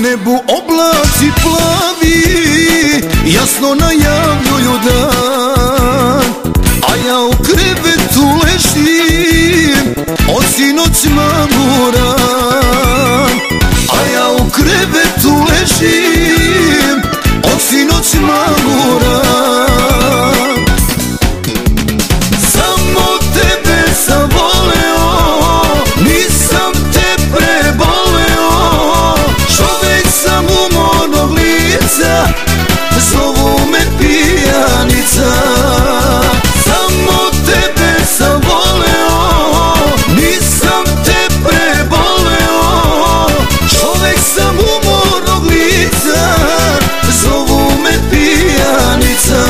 nebu oblaci plavi jasno najavljuju dan, a ja u krevetu ležim od sinoć mamuran. A ja u krevetu ležim od sinoć mamuran. Samo tebe sam voleo, nisam te preboleo. Čovek sam umornog lica, zovu me pijanica. Samo tebe sam voleo, nisam te preboleo. Čovek sam umornog lica, zovu me pijanica.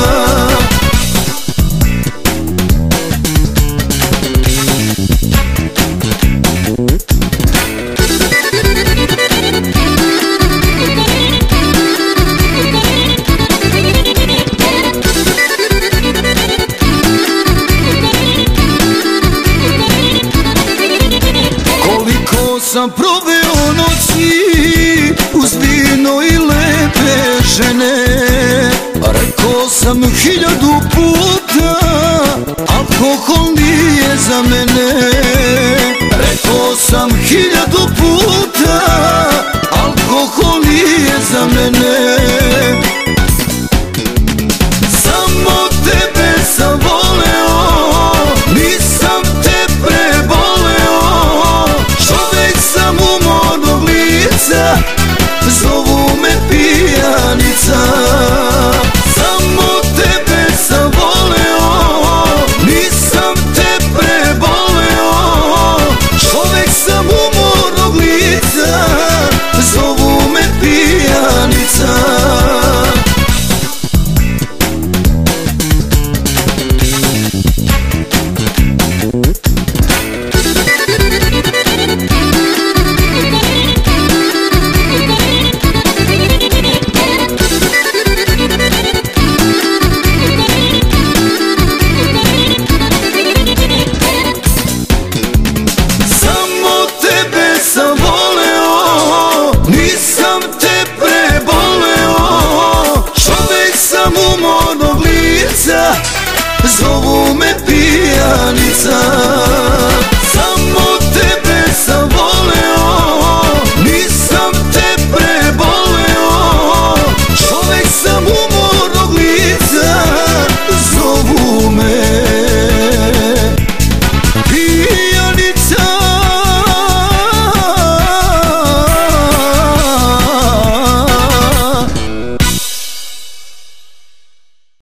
Sam proveo noći uz vino i lepe žene. Rekao sam 1000 puta, alkohol nije za mene. Rekao sam 1000 puta, alkohol nije za mene. Samo tebe sam voleo, nisam te preboleo. Čovek sam umornog lica, zovu me pijanica. Samo tebe sam voleo, nisam te preboleo. Čovek sam umornog lica, zovu me pijanica. Zovu me pijanica.